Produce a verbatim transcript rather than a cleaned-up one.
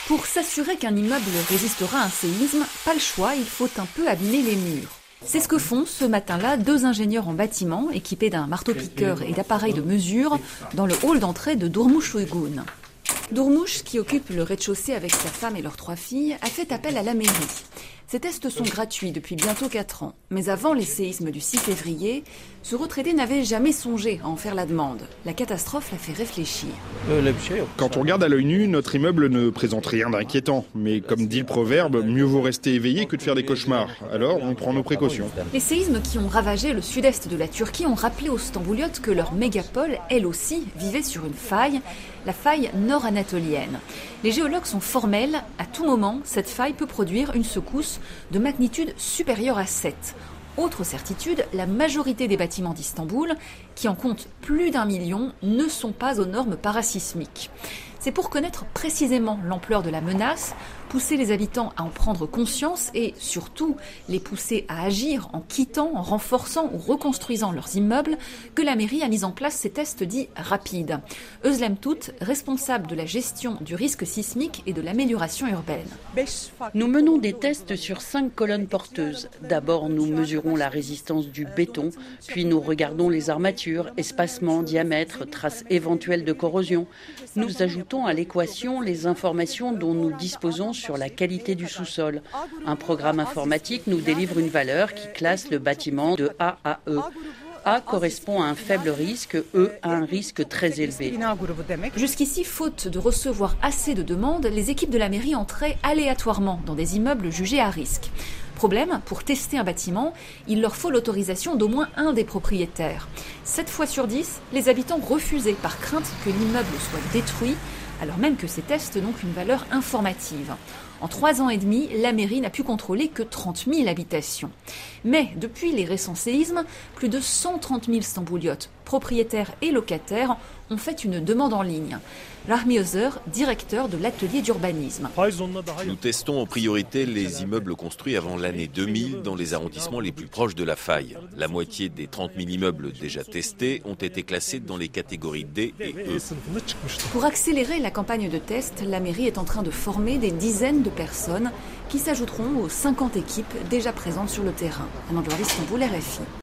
Pour s'assurer qu'un immeuble résistera à un séisme, pas le choix, il faut un peu abîmer les murs. C'est ce que font ce matin-là deux ingénieurs en bâtiment équipés d'un marteau-piqueur et d'appareils de mesure dans le hall d'entrée de Durmuş Uygun. Durmuş, qui occupe le rez-de-chaussée avec sa femme et leurs trois filles, a fait appel à la mairie. Ces tests sont gratuits depuis bientôt quatre ans. Mais avant les séismes du six février, ce retraité n'avait jamais songé à en faire la demande. La catastrophe l'a fait réfléchir. Quand on regarde à l'œil nu, notre immeuble ne présente rien d'inquiétant. Mais comme dit le proverbe, mieux vaut rester éveillé que de faire des cauchemars. Alors on prend nos précautions. Les séismes qui ont ravagé le sud-est de la Turquie ont rappelé aux Stambouliotes que leur mégapole, elle aussi, vivait sur une faille, la faille nord-anatolienne. Les géologues sont formels, à tout moment, cette faille peut produire une secousse de magnitude supérieure à sept. Autre certitude, la majorité des bâtiments d'Istanbul, qui en comptent plus d'un million, ne sont pas aux normes parasismiques. C'est pour connaître précisément l'ampleur de la menace, pousser les habitants à en prendre conscience et surtout les pousser à agir en quittant, en renforçant ou reconstruisant leurs immeubles que la mairie a mis en place ces tests dits rapides. Özlem Tut, responsable de la gestion du risque sismique et de l'amélioration urbaine. Nous menons des tests sur cinq colonnes porteuses. D'abord, nous mesurons la résistance du béton, puis nous regardons les armatures, espacement, diamètre, traces éventuelles de corrosion. Nous ajoutons à l'équation les informations dont nous disposons sur la qualité du sous-sol. Un programme informatique nous délivre une valeur qui classe le bâtiment de A à E. A correspond à un faible risque, E à un risque très élevé. Jusqu'ici, faute de recevoir assez de demandes, les équipes de la mairie entraient aléatoirement dans des immeubles jugés à risque. Problème, pour tester un bâtiment, il leur faut l'autorisation d'au moins un des propriétaires. sept fois sur dix, les habitants refusaient par crainte que l'immeuble soit détruit, alors même que ces tests n'ont qu'une valeur informative. En trois ans et demi, la mairie n'a pu contrôler que trente mille habitations. Mais depuis les récents séismes, plus de cent trente mille Stambouliotes, propriétaires et locataires, ont fait une demande en ligne. Rahmi Özer, directeur de l'atelier d'urbanisme. Nous testons en priorité les immeubles construits avant l'année deux mille dans les arrondissements les plus proches de la faille. La moitié des trente mille immeubles déjà testés ont été classés dans les catégories D et E. Pour accélérer la campagne de test, la mairie est en train de former des dizaines de personnes qui s'ajouteront aux cinquante équipes déjà présentes sur le terrain. Anne Istanbul, R F I.